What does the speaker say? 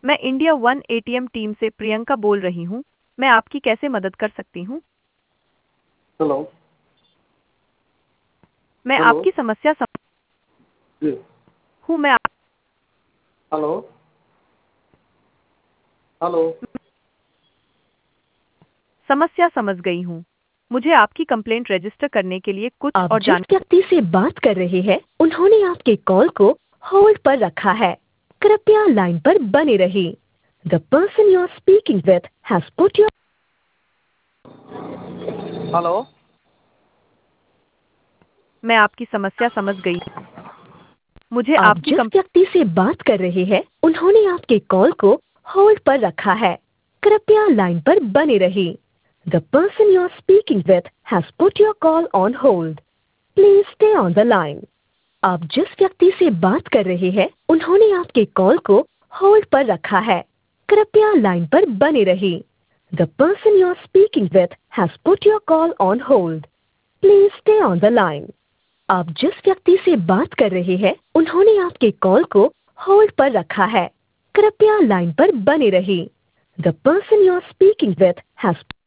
मैं India one ATM team से प्रियंका बोल रही हूँ। मैं आपकी कैसे मदद कर सकती हूँ? हेलो। मैं हेलो। आपकी समस्या समझ जी। हूँ। हेलो। हेलो। समस्या समझ गई हूँ। मुझे आपकी कंप्लेंट रजिस्टर करने के लिए कुछ आप और जिस व्यक्ति से बात कर रहे हैं उन्होंने आपके कॉल को होल्ड पर रखा है। कृपया लाइन पर बने रहिए। The person you are speaking with has put your. Hello. मैं आपकी समस्या समझ गई। मुझे आप आपकी जिस व्यक्ति से बात कर रहे हैं उन्होंने आपके कॉल को होल्ड पर रखा है। कृपया लाइन पर बने रहिए। The person you are speaking with has put your call on hold. Please stay on the line. आप जिस व्यक्ति से बात कर रहे हैं उन्होंने आपके कॉल को होल्ड पर रखा है। कृपया लाइन पर बने रहिए। The person you are speaking with has put your call on hold. Please stay on the line. आप जिस व्यक्ति से बात कर रहे हैं उन्होंने आपके कॉल को होल्ड पर रखा है। कृपया लाइन पर बने रहिए। The person you are speaking with has